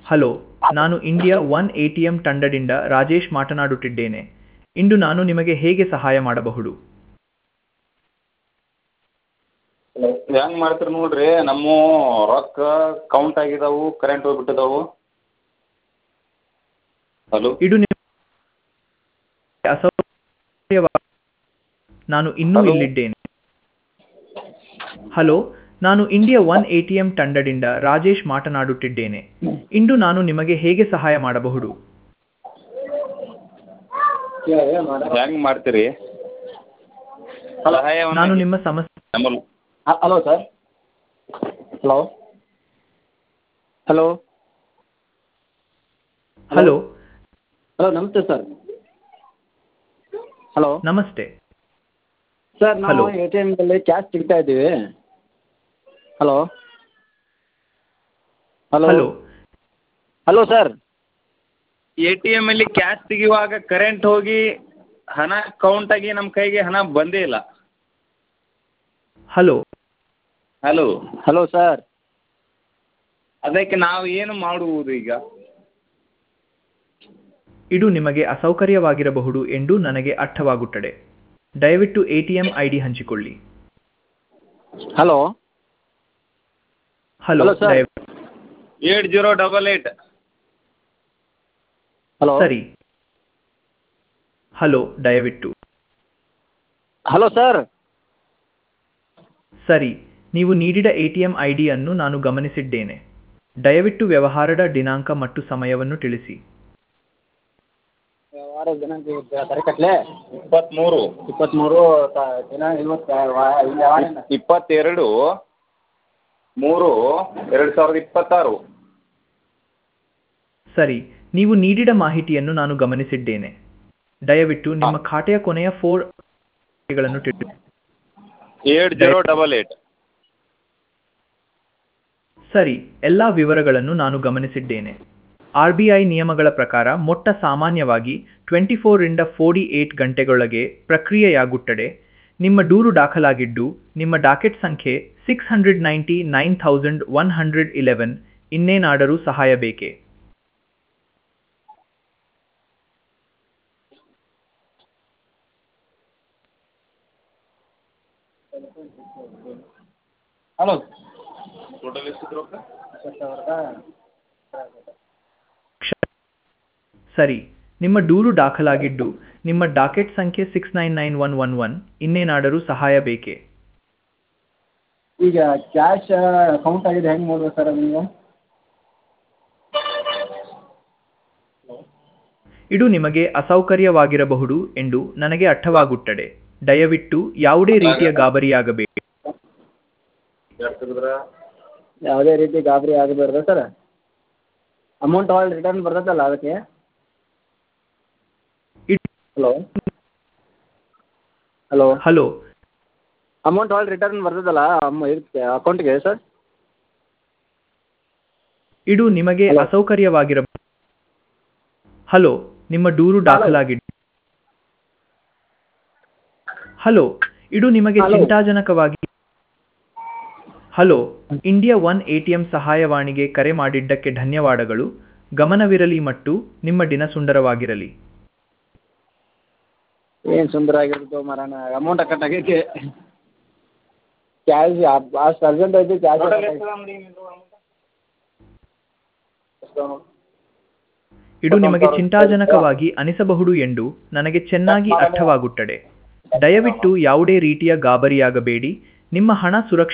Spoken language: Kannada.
ಹಲೋ, ನಾನು ಇಂಡಿಯಾ ಒನ್ ಎಟಿಎಂ ತಂಡದಿಂದ ರಾಜೇಶ್ ಮಾತನಾಡುತ್ತಿದ್ದೇನೆ. ಇಂದು ನಾನು ನಿಮಗೆ ಹೇಗೆ ಸಹಾಯ ಮಾಡಬಹುದು? ಹೆಂಗೆ ಮಾಡ್ತೀರಿ ನೋಡ್ರಿ, ನಮ್ಮ ರೊಕ್ಕ ಕೌಂಟ್ ಆಗಿದಾವು, ಕರೆಂಟ್ ಹೋಗ್ಬಿಟ್ಟಿದಾವು. ಹಲೋ, ಇದು ನಿಮಗೆ ಅಸೌಕರ್ಯವಾ? ನಾನು ಇನ್ನೂ ಹಲೋ. ಇಲ್ಲಿದ್ದೇನೆ. ಹಲೋ, ನಾನು ಇಂಡಿಯಾ ಒನ್ ಎಟಿಎಂ ತಂಡದಿಂದ ರಾಜೇಶ್ ಮಾತನಾಡುತ್ತಿದ್ದೇನೆ. ಇಂದು ನಾನು ನಿಮಗೆ ಹೇಗೆ ಸಹಾಯ ಮಾಡಬಹುದು? ಹೆಂಗೆ ಮಾಡ್ತೀರಿ ಸಹಾಯವನ್ನು? ನಾನು ನಿಮ್ಮ ಸಮಸ್ಯೆ ನಮ್ಮಲ್ಲಿ hello sir. Hello hello hello, hello ನಮಸ್ತೆ ಸರ್. ಹಲೋ ನಮಸ್ತೆ. ಸರ್, ನಾವು ಹಲೋ. ಎ ಟಿ ಎಮ್ದಲ್ಲಿ ಕ್ಯಾಶ್ ತೆಗಿತಾ ಇದ್ದೀವಿ. Hello hello hello, hello sir. A T M ಅಲ್ಲಿ ಕ್ಯಾಶ್ ತೆಗಿಯುವಾಗ ಕರೆಂಟ್ ಹೋಗಿ ಹಣ ಕೌಂಟ್ ಆಗಿ ನಮ್ಮ ಕೈಗೆ ಹಣ ಬಂದೇ ಇಲ್ಲ. ಹಲೋ. Hello, hello sir. ಅದಕ್ಕೆ ನಾವು ಏನು ಮಾಡುವುದು ಈಗ? ಇದು ನಿಮಗೆ ಅಸೌಕರ್ಯವಾಗಿರಬಹುದು ಎಂದು ನನಗೆ ಅರ್ಥವಾಗುತ್ತದೆ. ದಯವಿಟ್ಟು ಎಟಿಎಂ ಐಡಿ ಹಂಚಿಕೊಳ್ಳಿ. Hello hello, hello sir. 8088. Hello ಸರಿ. ಹಲೋ, ದಯವಿಟ್ಟು. Hello sir. ಸರಿ, ನೀವು ನೀಡಿದ ಎಟಿಎಂ ಐಡಿಯನ್ನು ನಾನು ಗಮನಿಸಿದ್ದೇನೆ. ದಯವಿಟ್ಟು ವ್ಯವಹಾರದ ದಿನಾಂಕ ಮತ್ತು ಸಮಯವನ್ನು ತಿಳಿಸಿ. ವಾರ ದಿನಾಂಕ ತಾರೀಕಟ್ಲೆ 23 23 ದಿನ ಇವತ್ತು 22/3/2026. ಸರಿ, ನೀವು ನೀಡಿದ ಮಾಹಿತಿಯನ್ನು ನಾನು ಗಮನಿಸಿದ್ದೇನೆ. ದಯವಿಟ್ಟು ನಿಮ್ಮ ಖಾತೆಯ ಕೊನೆಯ 4 ಅಂಕೆಗಳನ್ನು ತಿಳಿಸಿ. 8088. ಸರಿ, ಎಲ್ಲ ವಿವರಗಳನ್ನು ನಾನು ಗಮನಿಸಿದ್ದೇನೆ. RBI ನಿಯಮಗಳ ಪ್ರಕಾರ ಮೊತ್ತ ಸಾಮಾನ್ಯವಾಗಿ 24 ರಿಂದ 48 ಗಂಟೆಗಳೊಳಗೆ ಪ್ರಕ್ರಿಯೆಯಾಗುತ್ತದೆ. ನಿಮ್ಮ ದೂರು ದಾಖಲಾಗಿದ್ದು, ನಿಮ್ಮ ಡಾಕೆಟ್ ಸಂಖ್ಯೆ 699,111. ಇನ್ನೇನಾದರೂ ಸಹಾಯ ಬೇಕೇ? ಹಲೋ ಟೋಟಲ್ ಎಷ್ಟು ರೊಕ್ಕ? ಸರಿ, ನಿಮ್ಮ ದೂರು ದಾಖಲಾಗಿದ್ದು, ನಿಮ್ಮ ಡಾಕೆಟ್ ಸಂಖ್ಯೆ 699,111. ಇನ್ನೇನಾದರೂ ಸಹಾಯ ಬೇಕೇ? ಈಗ ಕ್ಯಾಶ್ ಅಕೌಂಟ್ ಆಗಿದೆ, ಹೆಂಗೆ ನೋಡ್ಬೇಕು ಸರ್ ನೀವು? ಇದು ನಿಮಗೆ ಅಸೌಕರ್ಯವಾಗಿರಬಹುದು ಎಂದು ನನಗೆ ಅರ್ಥವಾಗುತ್ತದೆ. ದಯವಿಟ್ಟು ಯಾವುದೇ ರೀತಿಯ ಗಾಬರಿಯಾಗಬೇಡಿ. ಯಾವುದೇ ರೀತಿ ಗಾಬರಿ ಆಗಬಾರ್ದು ಸರ್. ಅಮೌಂಟ್ ಆಲ್ ರಿಟರ್ನ್ ಬರ್ತದಲ್ಲ ಅದಕ್ಕೆ? Hello hello hello, amount all return ಬರ್ತದಲ್ಲ ಅಕೌಂಟ್ಗೆ ಸರ್? ಇದು ನಿಮಗೆ Hello. ಅಸೌಕರ್ಯವಾಗಿರಬಹುದು. ಹಲೋ, ನಿಮ್ಮ ದೂರು ದಾಖಲಾಗಿದ್ದು. ಹಲೋ, ಇದು ನಿಮಗೆ Hello. ಚಿಂತಾಜನಕವಾಗಿ. ಹಲೋ, ಇಂಡಿಯಾ ಒನ್ ಎಟಿಎಂ ಸಹಾಯವಾಣಿಗೆ ಕರೆ ಮಾಡಿದ್ದಕ್ಕೆ ಧನ್ಯವಾದಗಳು. ಗಮನವಿರಲಿ ಮತ್ತು ನಿಮ್ಮ ದಿನ ಸುಂದರವಾಗಿರಲಿ. ಏನು ಸುಂದರ ಆಗಿರ್ತದೆ ಮರಣ, ಅಮೌಂಟ್ ಕಟ್ ಆಗೈತಿ. ಕ್ಯಾಶ್ ಅಷ್ಟು ಅರ್ಜೆಂಟ್ ಐತಿ, ಕ್ಯಾಶ್ ಇದು ನಿಮಗೆ ಚಿಂತಾಜನಕವಾಗಿ ಅನಿಸಬಹುದು ಎಂದು ನನಗೆ ಚೆನ್ನಾಗಿ ಅರ್ಥವಾಗುತ್ತದೆ. ದಯವಿಟ್ಟು ಯಾವುದೇ ರೀತಿಯ ಗಾಬರಿಯಾಗಬೇಡಿ. ನಿಮ್ಮ ಹಣ ಸುರಕ್ಷಿತ.